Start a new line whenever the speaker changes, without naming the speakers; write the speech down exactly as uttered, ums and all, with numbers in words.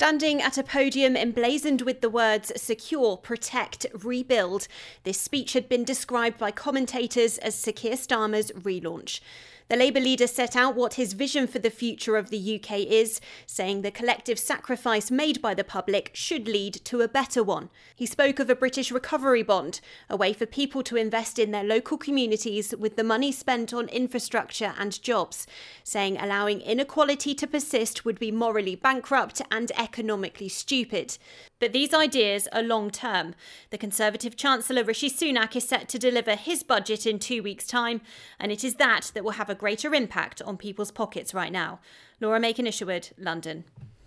Standing at a podium emblazoned with the words secure, protect, rebuild, this speech had been described by commentators as Sir Keir Starmer's relaunch. The Labour leader set out what his vision for the future of the U K is, saying the collective sacrifice made by the public should lead to a better one. He spoke of a British recovery bond, a way for people to invest in their local communities with the money spent on infrastructure and jobs, saying allowing inequality to persist would be morally bankrupt and economically stupid. But these ideas are long-term. The Conservative Chancellor Rishi Sunak is set to deliver his budget in two weeks' time, and it is that that will have a greater impact on people's pockets right now. Laura Macon-Isherwood, London.